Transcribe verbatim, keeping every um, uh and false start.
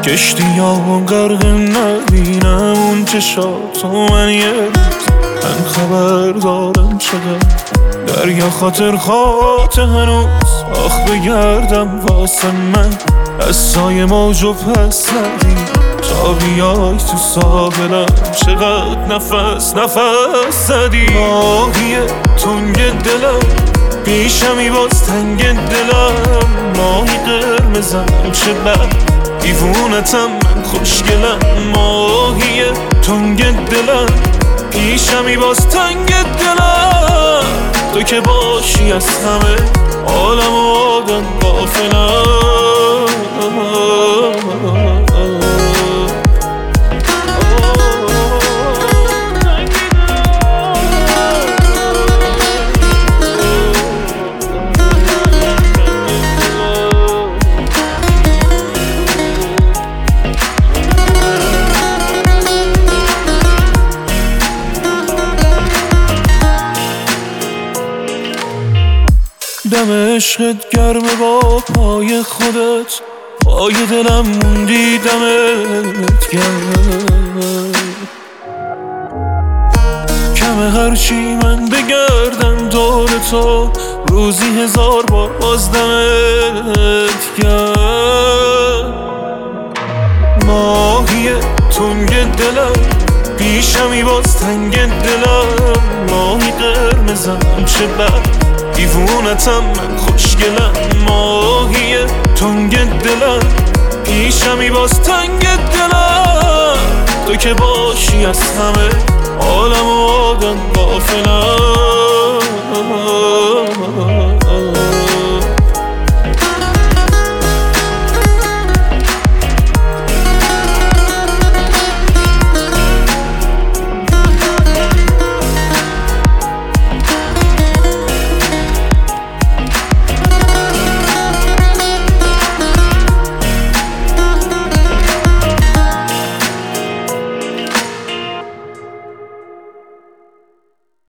کشتی ها غرق نبینم اون چشاتو من یه روز من خبر دارم چقدر دریا خاطر خاطر هنوز آخ بگردم واسه من از سایه موجو پس ندی تا بیای تو ساحلم چقدر نفس نفس زدی ماهی تنگ دلم پیشمی باز تنگ دلم ماهی قرمزم چه بد دیوونتم من خوشگلم ماهی تنگ دلم پیشمی باز تنگ دلم تو که باشی از همه عالم و آدم غافلم دم عشقت گرمه با پای خودت پای دلم موندی دمت گرم کمه هرچی من بگردم دور تو روزی هزار بار باز دمت گرم ماهی تنگ دلم پیشمی باز تنگ دلم ماهی قرمزم چه بد دیوونتم من خوشگلم ماهی تنگ دلم پیشمی باز تنگ دلم تو که باشی از همه عالم و آدم غافلم